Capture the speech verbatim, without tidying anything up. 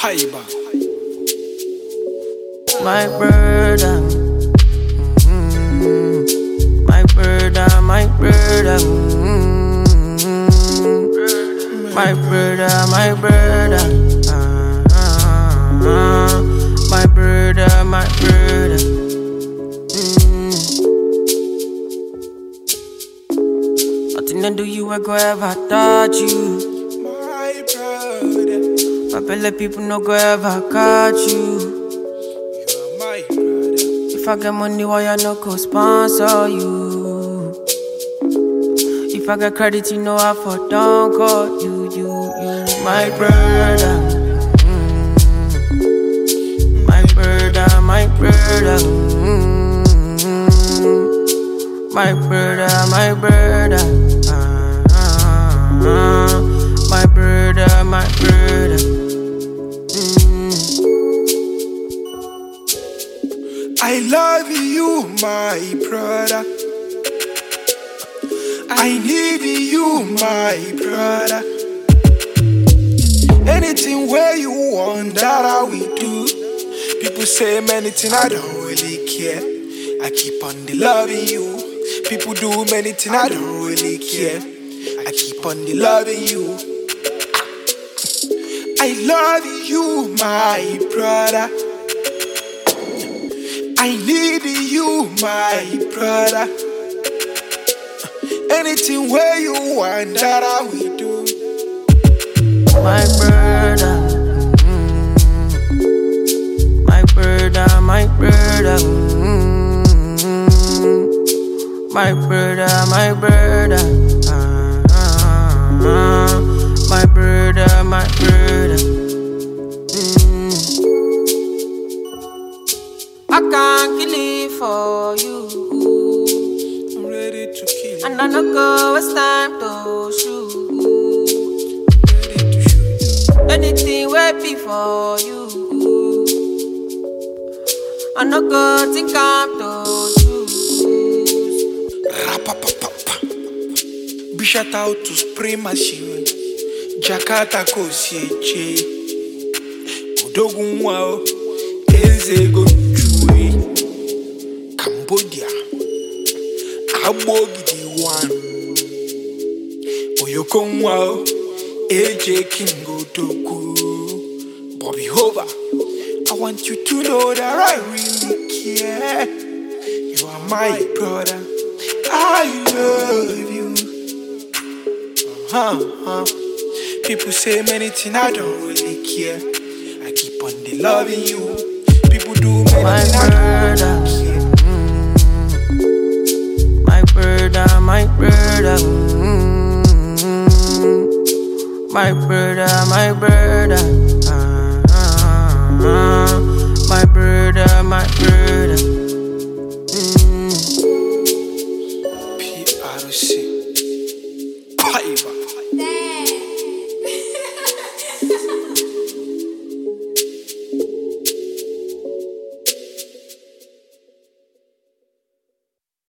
Paiba. My brother, mm-hmm. my brother, my brother, mm-hmm. my brother, my brother, uh-huh. my brother, my brother. Mm. Nothing to do you, I go ever touch you. My brother, My belly people no go ever catch you. my brother. If I get money, why I no go sponsor you? If I get credit, you know I for don't call you, you, you, my brother. Mm. My brother, my brother. Mm. My brother, my brother. Uh-huh. My brother, my brother. Mm. I love you, my brother. I need you, my brother. Anything where you want, that I will do. People say many things, I don't really care. I keep on the loving you. People do many things, I don't really care. I keep on the loving you. I love you, my brother. I need you, my brother. Anything where you want, that I will do. My brother, mm. my brother, my brother, mm. my brother, my brother, uh-huh. my brother, my brother. Mm. I can't kill it for you. I'm ready to kill you. And I no go waste time to shoot. Ready to shoot you. Anything will be for you. I no go think I'm to choose. Rapapapapa. Be shout out to spray machine. Jakarta Kosieche. Odogun wao. Ezego Chui. Cambodia. Abogidi one. Oyokon wao. A J Kingo Doku. Bobby Hova. I want you to know that I really care. You are my brother. I love you. Uh-huh. People say many things, I don't really care. I keep on the loving you. People do many My things, I don't really care. mm. My brother, my brother, mm. my brother, my brother, uh-huh. my brother, my brother. Mm. P R C Paiba.